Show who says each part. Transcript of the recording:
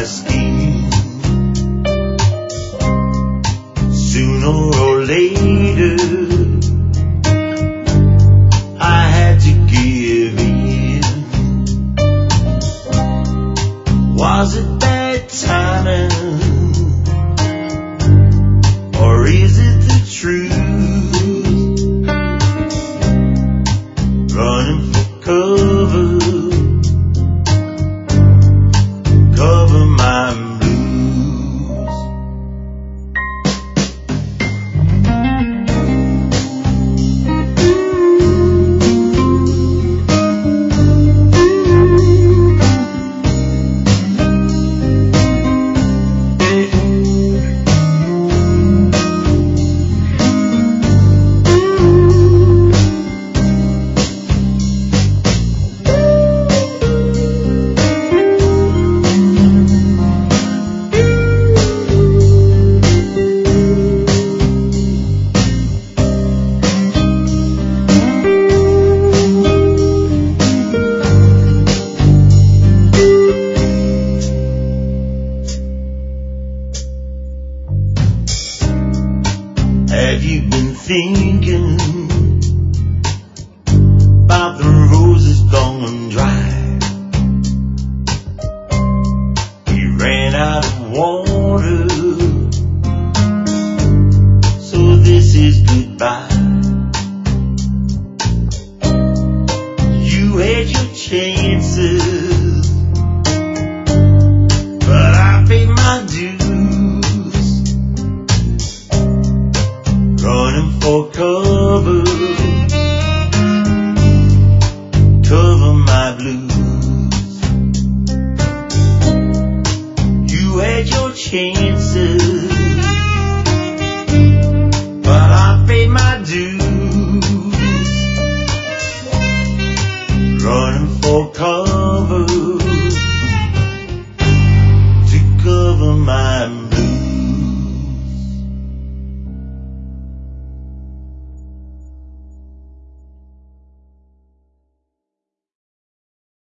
Speaker 1: dry skin. Sooner or later, I had to give in. Was it bad timing, or is it the truth? Running for cover, cover my blues. Have you been thinking about the roses gone dry? We ran out of water, so this is goodbye. You had your chances, but I paid my dues. Running for cover, cover my blues. You had your chances,